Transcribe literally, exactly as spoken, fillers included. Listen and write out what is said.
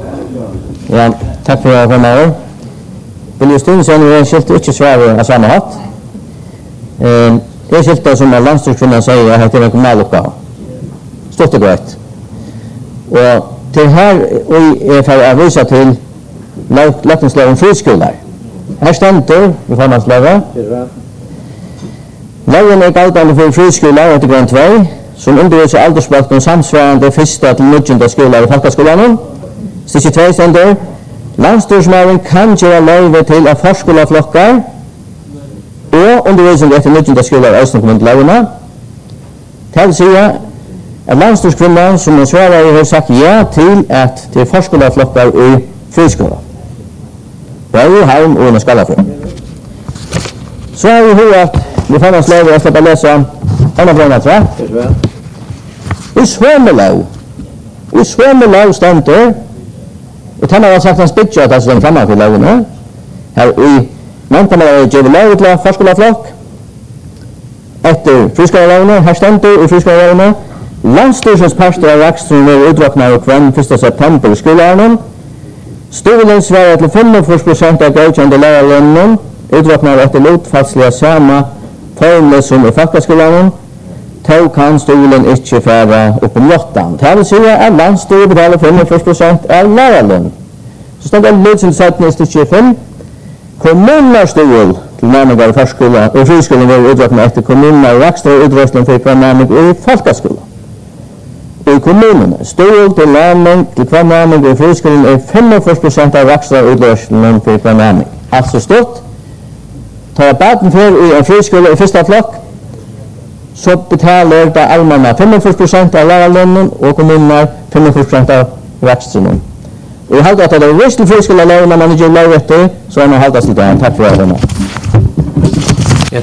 Ja, takk for å komme over. Vil jeg stund sånn, jeg skilte ikke svare av samme hatt. Eh, jeg skilte som at landstyrkvinnan sier at det er en kommunal oppgave. Stort og greit. Og til her, og jeg får avvisa til løkningsloven friskoler. Her stender, i formannsløven, loven er galdende for friskoler etter grunn två, som underviser aldersbakten samsvarende første til nødgjende skoler i folkeskolen. Stikk två stender, landstyrsmannen kan gjøre løyve til av forskoleflokker og undervisning etter nødgjende skoler i Østenskommundelovene. Det vil si at landstyrskvinnan som må svare har sagt ja til at det er forskoleflokker i friskoler. Både heim og under Skallafjord. Så har vi hørt at vi får oss lov å slippe å lese Anna Brønna, tror jeg. I Svømelov, i Svømelov stender, og tenner har sagt hans bytja at det er fremme til lovene. Her i Mantammer er det lov til forskoleflokk. Etter friskolelovene, her stender i friskolelovene, landstyrsens parster av vaksen vil utvåkne av kvann første september i skoleåren. Stolen svarer til fem prosent av godkjente lærerlønnen, utvåkner etter lotfaldslige samme formle som i folkeskolen, så kan stolen ikke fære opp om lottan. Det vil si at landstyret betaler fem prosent av lærerlønnen. Så står det litt som sagt i stikk fem. Kommuner stol til nærmere i forskole og friskolen vil utvåkne etter kommuner og ekstra utrustning for hver nærmere i folkeskolen. I kommunene, stol til nærming til hver nærming i friskolen er femogfyrre prosent av ekstra utrustning for hver nærming. Altså stort. Tar baden for i en friskole i første flokk, så betaler det allmänna femogfyrre prosent av lærerlønnen og kommunene femogfyrre prosent av veksten. Og jeg halte at det er vist til friskoleloven når man ikke gjør lov etter, så er man haltet til det. Takk for det.